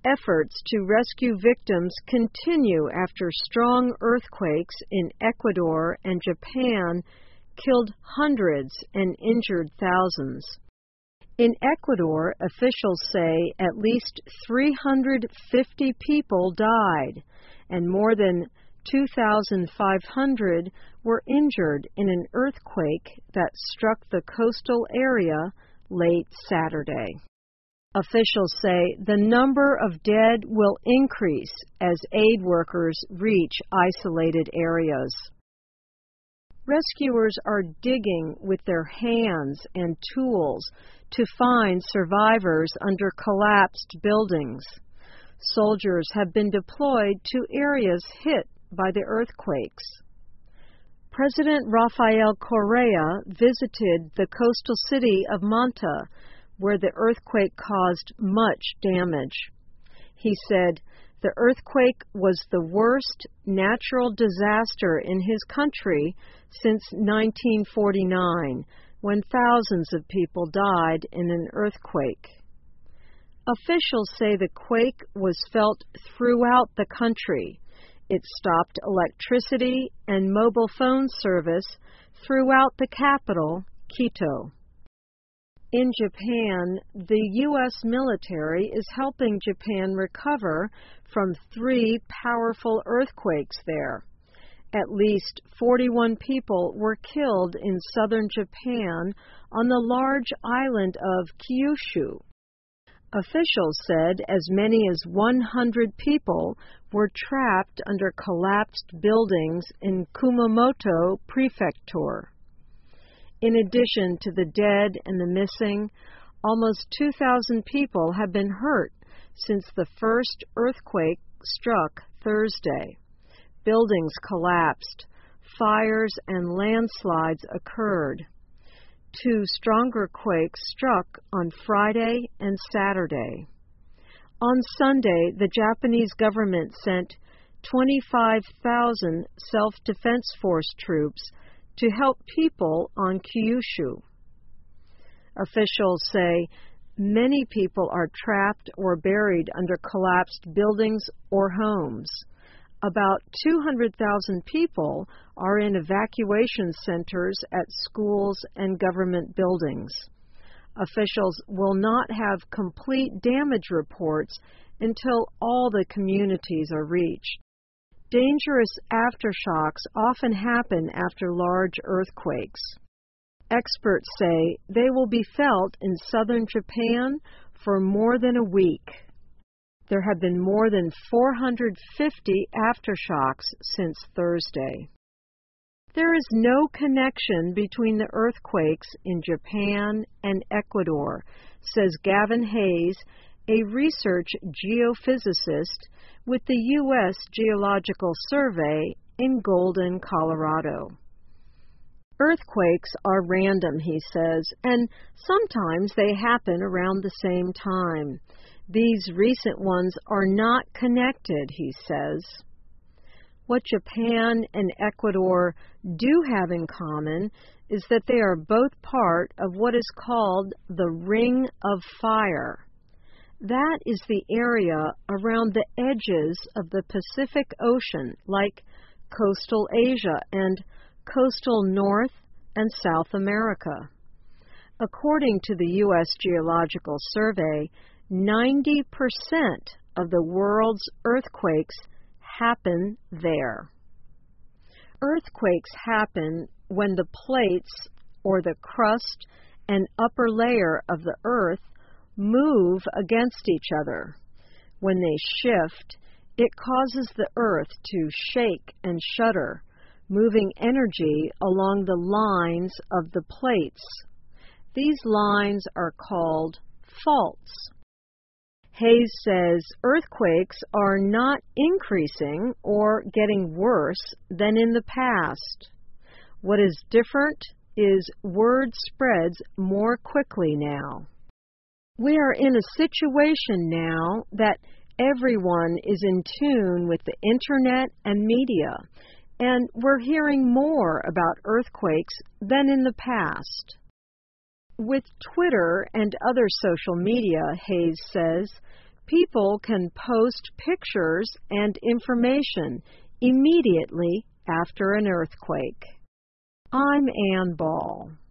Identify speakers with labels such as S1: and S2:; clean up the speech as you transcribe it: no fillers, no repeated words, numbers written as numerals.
S1: Efforts to rescue victims continue after strong earthquakes in Ecuador and Japan killed hundreds and injured thousands. In Ecuador, officials say at least 350 people died, and more than 2,500 were injured in an earthquake that struck the coastal area late Saturday. Officials say the number of dead will increase as aid workers reach isolated areas. Rescuers are digging with their hands and tools to find survivors under collapsed buildings. Soldiers have been deployed to areas hit by the earthquakes. President Rafael Correa visited the coastal city of Manta, where the earthquake caused much damage. He said the earthquake was the worst natural disaster in his country since 1949, when thousands of people died in an earthquake. Officials say the quake was felt throughout the country. It stopped electricity and mobile phone service throughout the capital, Quito. In Japan, the U.S. military is helping Japan recover from 3 powerful earthquakes there. At least 41 people were killed in southern Japan on the large island of Kyushu. Officials said as many as 100 people were trapped under collapsed buildings in Kumamoto Prefecture. In addition to the dead and the missing, almost 2,000 people have been hurt since the first earthquake struck Thursday. Buildings collapsed, fires and landslides occurred. 2 stronger quakes struck on Friday and Saturday. On Sunday, the Japanese government sent 25,000 self-defense force troops to help people on Kyushu. Officials say many people are trapped or buried under collapsed buildings or homes. About 200,000 people are in evacuation centers at schools and government buildings. Officials will not have complete damage reports until all the communities are reached. Dangerous aftershocks often happen after large earthquakes. Experts say they will be felt in southern Japan for more than a week. There have been more than 450 aftershocks since Thursday. There is no connection between the earthquakes in Japan and Ecuador, says Gavin Hayes, a research geophysicist with the U.S. Geological Survey in Golden, Colorado. Earthquakes are random, he says, and sometimes they happen around the same time. These recent ones are not connected, he says. What Japan and Ecuador do have in common is that they are both part of what is called the Ring of Fire. That is the area around the edges of the Pacific Ocean, like coastal Asia and coastal North and South America. According to the U.S. Geological Survey, 90% of the world's earthquakes happen there. Earthquakes happen when the plates, or the crust and upper layer of the earth, move against each other. When they shift, it causes the earth to shake and shudder, moving energy along the lines of the plates. These lines are called faults. Hayes says earthquakes are not increasing or getting worse than in the past. What is different is word spreads more quickly now. We are in a situation now that everyone is in tune with the internet and media, and we're hearing more about earthquakes than in the past. With Twitter and other social media, Hayes says, People can post pictures and information immediately after an earthquake. I'm Ann Ball.